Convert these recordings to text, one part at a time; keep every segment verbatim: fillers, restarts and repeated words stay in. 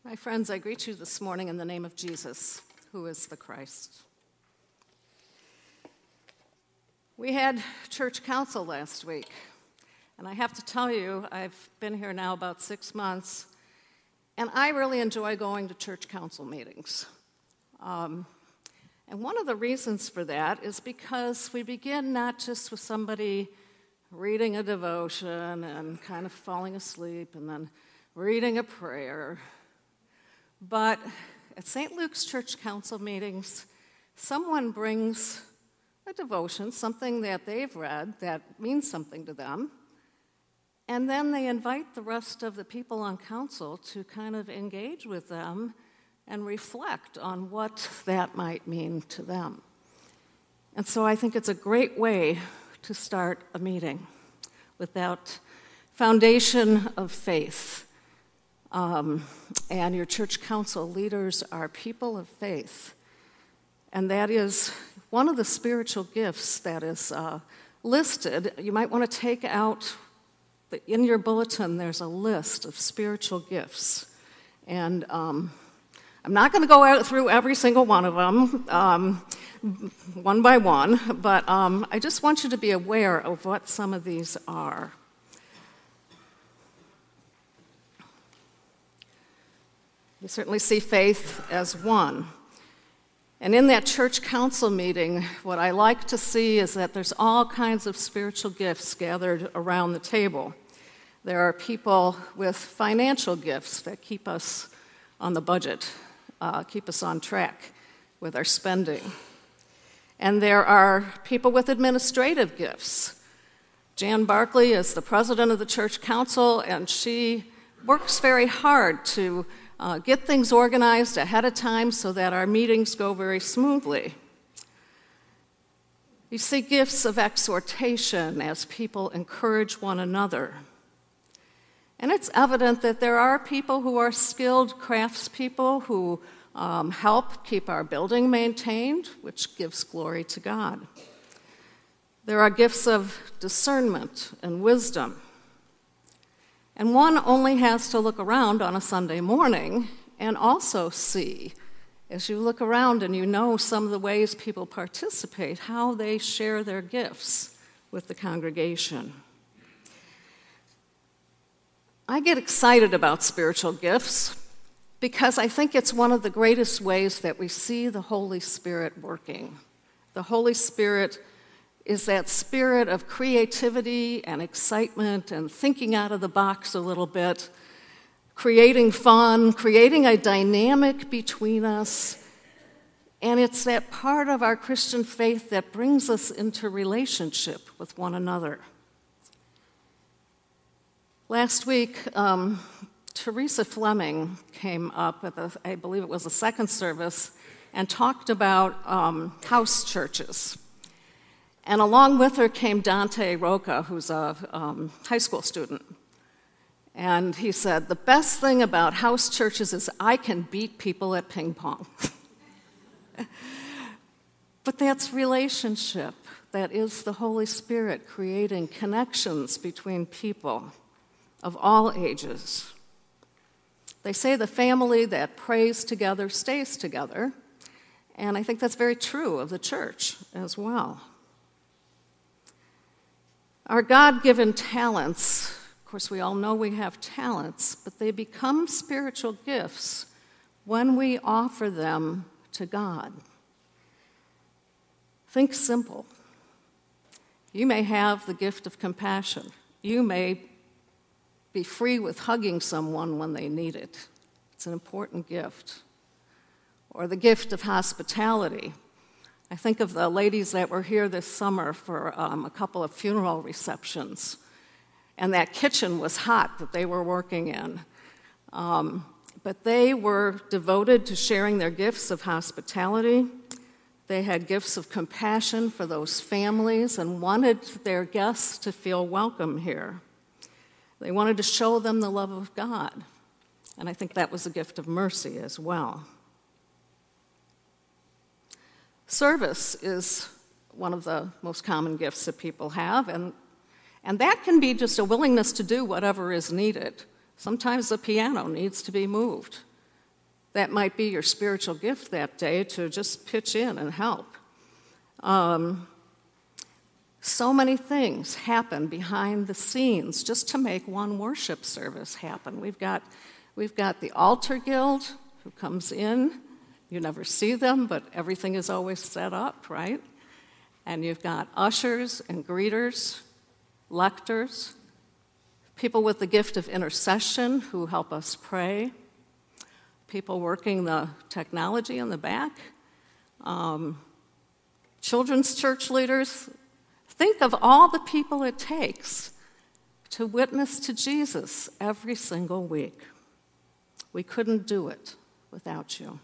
My friends, I greet you this morning in the name of Jesus, who is the Christ. We had church council last week, and I have to tell you, I've been here now about six months, and I really enjoy going to church council meetings. Um, and one of the reasons for that is because we begin not just with somebody reading a devotion and kind of falling asleep and then reading a prayer, but at Saint Luke's church council meetings, someone brings a devotion, something that they've read that means something to them, and then they invite the rest of the people on council to kind of engage with them and reflect on what that might mean to them. And so I think it's a great way to start a meeting with that foundation of faith. Um, and your church council leaders are people of faith. And that is one of the spiritual gifts that is uh, listed. You might want to take out, the, in your bulletin, there's a list of spiritual gifts. And um, I'm not going to go out through every single one of them, um, one by one, but um, I just want you to be aware of what some of these are. You certainly see faith as one. And in that church council meeting, what I like to see is that there's all kinds of spiritual gifts gathered around the table. There are people with financial gifts that keep us on the budget, uh, keep us on track with our spending. And there are people with administrative gifts. Jan Barkley is the president of the church council, and she works very hard to Uh, get things organized ahead of time so that our meetings go very smoothly. You see gifts of exhortation as people encourage one another. And it's evident that there are people who are skilled craftspeople who um, help keep our building maintained, which gives glory to God. There are gifts of discernment and wisdom. And one only has to look around on a Sunday morning and also see, as you look around and you know some of the ways people participate, how they share their gifts with the congregation. I get excited about spiritual gifts because I think it's one of the greatest ways that we see the Holy Spirit working. The Holy Spirit is that spirit of creativity and excitement and thinking out of the box a little bit, creating fun, creating a dynamic between us. And it's that part of our Christian faith that brings us into relationship with one another. Last week, um, Teresa Fleming came up at the, I believe it was the second service, and talked about um, house churches. And along with her came Dante Roca, who's a um, high school student. And he said, the best thing about house churches is I can beat people at ping pong. But that's relationship. That is the Holy Spirit creating connections between people of all ages. They say the family that prays together stays together. And I think that's very true of the church as well. Our God-given talents, of course, we all know we have talents, but they become spiritual gifts when we offer them to God. Think simple. You may have the gift of compassion. You may be free with hugging someone when they need it. It's an important gift. Or the gift of hospitality. I think of the ladies that were here this summer for um, a couple of funeral receptions, and that kitchen was hot that they were working in. Um, but they were devoted to sharing their gifts of hospitality. They had gifts of compassion for those families and wanted their guests to feel welcome here. They wanted to show them the love of God, and I think that was a gift of mercy as well. Service is one of the most common gifts that people have, and, and that can be just a willingness to do whatever is needed. Sometimes the piano needs to be moved. that might be your spiritual gift that day to just pitch in and help. Um, so many things happen behind the scenes just to make one worship service happen. We've got, we've got the altar guild who comes in. You never see them, but everything is always set up, right? And you've got ushers and greeters, lectors, people with the gift of intercession who help us pray, people working the technology in the back, um, children's church leaders. Think of all the people it takes to witness to Jesus every single week. We couldn't do it without you.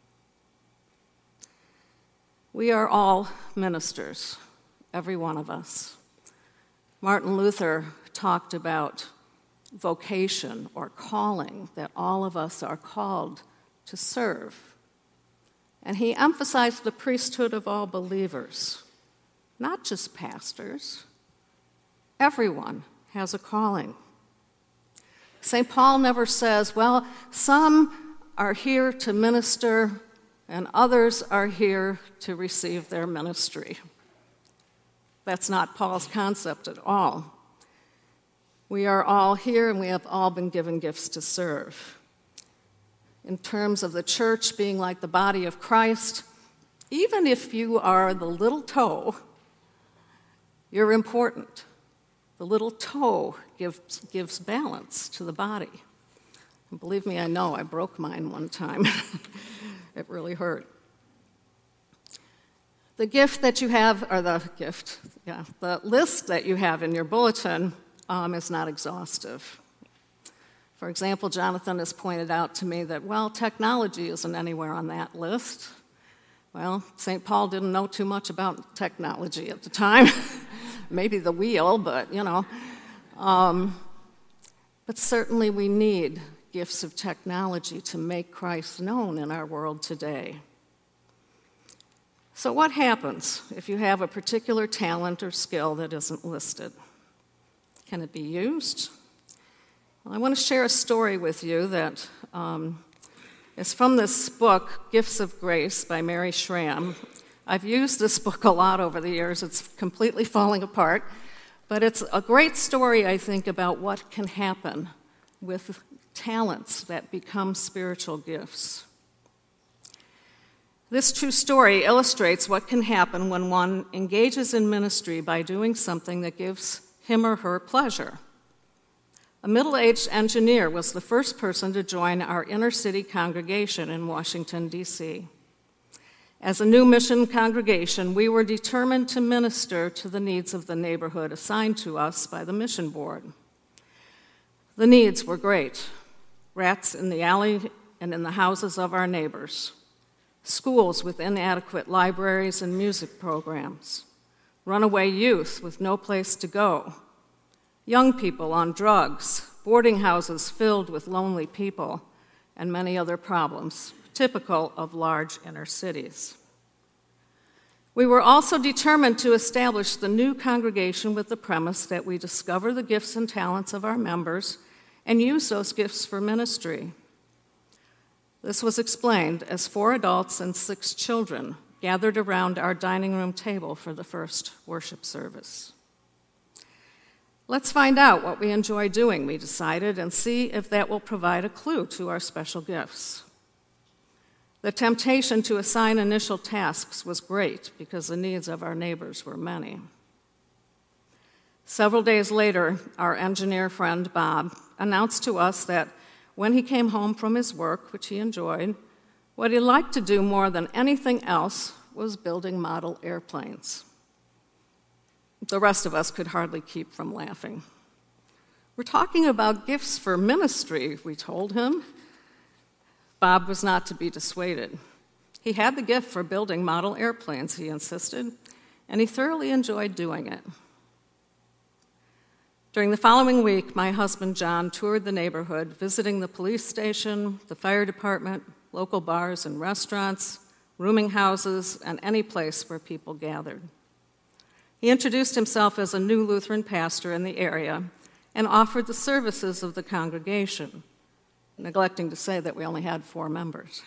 We are all ministers, every one of us. Martin Luther talked about vocation or calling, that all of us are called to serve. And he emphasized the priesthood of all believers, not just pastors. Everyone has a calling. Saint Paul never says, well, some are here to minister and others are here to receive their ministry. That's not Paul's concept at all. We are all here and we have all been given gifts to serve. In terms of the church being like the body of Christ, even if you are the little toe, you're important. The little toe gives, gives balance to the body. And believe me, I know, I broke mine one time. It really hurt. The gift that you have, or the gift, yeah, the list that you have in your bulletin um, is not exhaustive. For example, Jonathan has pointed out to me that, well, technology isn't anywhere on that list. Well, Saint Paul didn't know too much about technology at the time. Maybe the wheel, but, you know. Um, but certainly we need gifts of technology to make Christ known in our world today. So what happens if you have a particular talent or skill that isn't listed? Can it be used? Well, I want to share a story with you that um, is from this book, Gifts of Grace by Mary Schramm. I've used this book a lot over the years. It's completely falling apart. But it's a great story, I think, about what can happen with talents that become spiritual gifts. This true story illustrates what can happen when one engages in ministry by doing something that gives him or her pleasure. A middle-aged engineer was the first person to join our inner-city congregation in Washington, D C As a new mission congregation, we were determined to minister to the needs of the neighborhood assigned to us by the mission board. The needs were great. Rats in the alley and in the houses of our neighbors. Schools with inadequate libraries and music programs. Runaway youth with no place to go. Young people on drugs. Boarding houses filled with lonely people. And many other problems, typical of large inner cities. We were also determined to establish the new congregation with the premise that we discover the gifts and talents of our members and use those gifts for ministry. This was explained as four adults and six children gathered around our dining room table for the first worship service. Let's find out what we enjoy doing, we decided, and see if that will provide a clue to our special gifts. The temptation to assign initial tasks was great because the needs of our neighbors were many. Several days later, our engineer friend Bob announced to us that when he came home from his work, which he enjoyed, what he liked to do more than anything else was building model airplanes. The rest of us could hardly keep from laughing. We're talking about gifts for ministry, we told him. Bob was not to be dissuaded. He had the gift for building model airplanes, he insisted, and he thoroughly enjoyed doing it. During the following week, my husband John toured the neighborhood, visiting the police station, the fire department, local bars and restaurants, rooming houses, and any place where people gathered. He introduced himself as a new Lutheran pastor in the area and offered the services of the congregation. neglecting to say that we only had four members.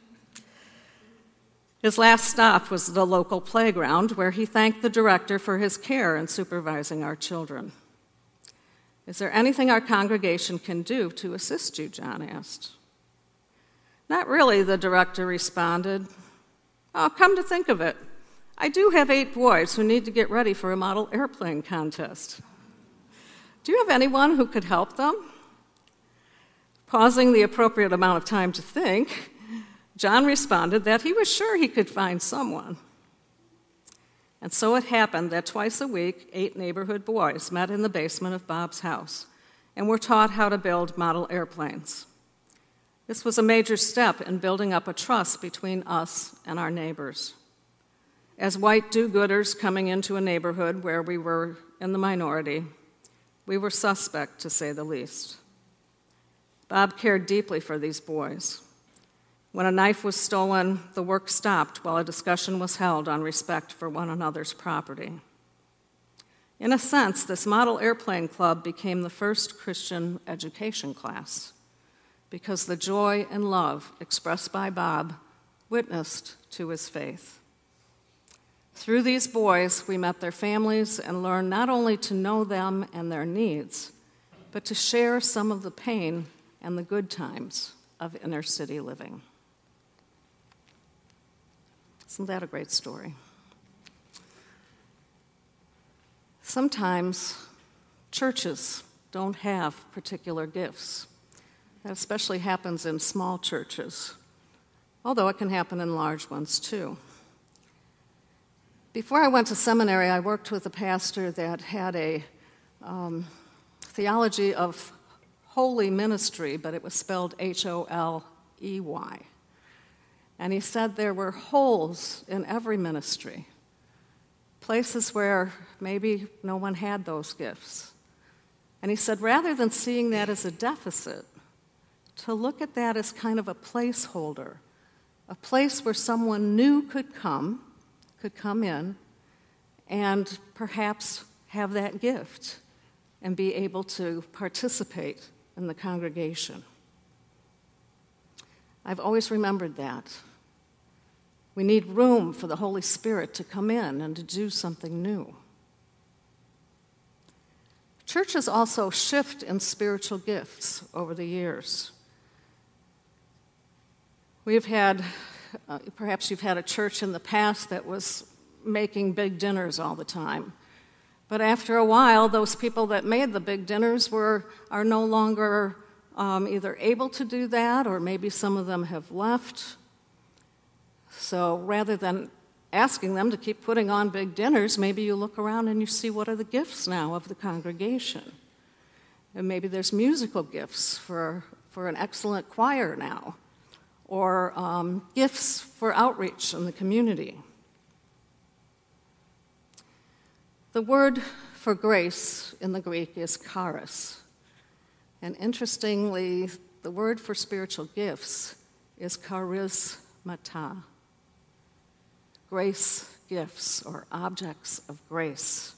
His last stop was the local playground, where he thanked the director for his care in supervising our children. "Is there anything our congregation can do to assist you?" John asked. "Not really," the director responded. "Oh, come to think of it, I do have eight boys who need to get ready for a model airplane contest. Do you have anyone who could help them?" Pausing the appropriate amount of time to think, John responded that he was sure he could find someone. And so it happened that twice a week, eight neighborhood boys met in the basement of Bob's house and were taught how to build model airplanes. This was a major step in building up a trust between us and our neighbors. As white do-gooders coming into a neighborhood where we were in the minority, we were suspect, to say the least. Bob cared deeply for these boys. When a knife was stolen, the work stopped while a discussion was held on respect for one another's property. In a sense, this model airplane club became the first Christian education class because the joy and love expressed by Bob witnessed to his faith. Through these boys, we met their families and learned not only to know them and their needs, but to share some of the pain and the good times of inner city living. Isn't that a great story? Sometimes churches don't have particular gifts. That especially happens in small churches, although it can happen in large ones too. Before I went to seminary, I worked with a pastor that had a um, theology of holy ministry, but it was spelled H O L E Y. And he said there were holes in every ministry, places where maybe no one had those gifts. And he said rather than seeing that as a deficit, to look at that as kind of a placeholder, a place where someone new could come, could come in, and perhaps have that gift and be able to participate in the congregation. I've always remembered that. We need room for the Holy Spirit to come in and to do something new. Churches also shift in spiritual gifts over the years. We've had, uh, perhaps you've had a church in the past that was making big dinners all the time. But after a while, those people that made the big dinners were are no longer um, either able to do that, or maybe some of them have left. So rather than asking them to keep putting on big dinners, maybe you look around and you see what are the gifts now of the congregation. And maybe there's musical gifts for, for an excellent choir now, or um, gifts for outreach in the community. The word for grace in the Greek is charis. And interestingly, the word for spiritual gifts is charismata. Grace gifts, or objects of grace.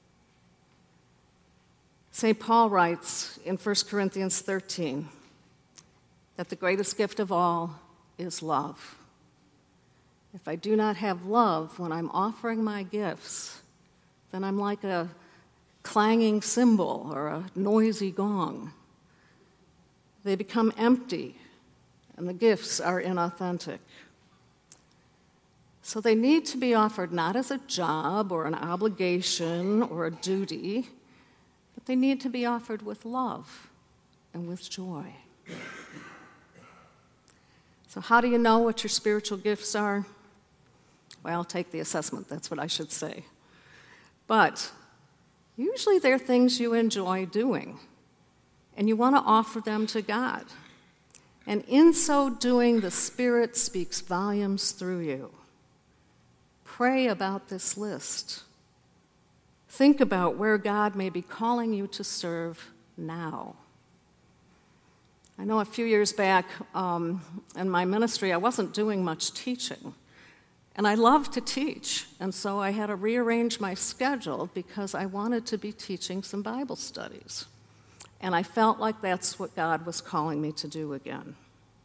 Saint Paul writes in First Corinthians thirteen that the greatest gift of all is love. If I do not have love when I'm offering my gifts, then I'm like a clanging cymbal or a noisy gong. They become empty, and the gifts are inauthentic. So they need to be offered not as a job or an obligation or a duty, but they need to be offered with love and with joy. So how do you know what your spiritual gifts are? Well, take the assessment, that's what I should say. But usually they're things you enjoy doing, and you want to offer them to God. And in so doing, the Spirit speaks volumes through you. Pray about this list. Think about where God may be calling you to serve now. I know a few years back um, in my ministry, I wasn't doing much teaching. And I love to teach, and so I had to rearrange my schedule because I wanted to be teaching some Bible studies. And I felt like that's what God was calling me to do again.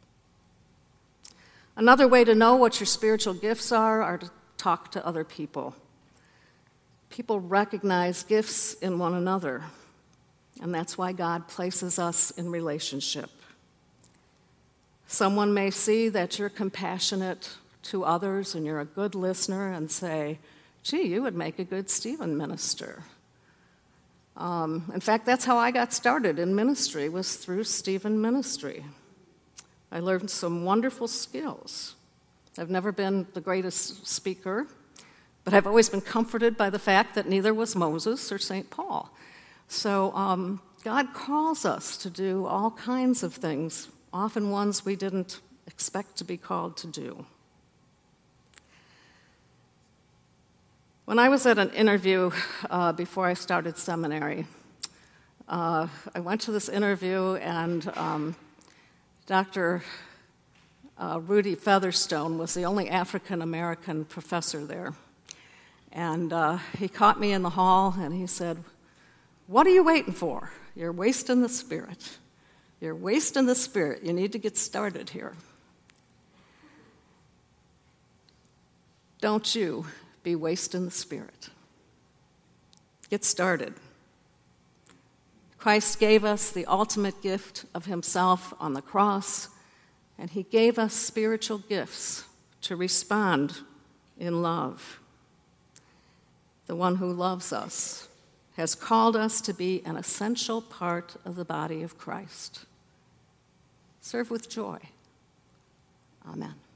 Another way to know what your spiritual gifts are are to talk to other people. People recognize gifts in one another, and that's why God places us in relationship. Someone may see that you're compassionate to others and you're a good listener and say, gee, you would make a good Stephen minister. Um, in fact, that's how I got started in ministry, was through Stephen Ministry. I learned some wonderful skills. I've never been the greatest speaker, but I've always been comforted by the fact that neither was Moses or Saint Paul. So um, God calls us to do all kinds of things, often ones we didn't expect to be called to do. When I was at an interview uh, before I started seminary, uh, I went to this interview and um, Doctor Uh, Rudy Featherstone was the only African-American professor there. And uh, he caught me in the hall and he said, what are you waiting for? You're wasting the spirit. You're wasting the spirit. You need to get started here. Don't you be wasting the spirit. Get started. Christ gave us the ultimate gift of himself on the cross, and he gave us spiritual gifts to respond in love. The one who loves us has called us to be an essential part of the body of Christ. Serve with joy. Amen.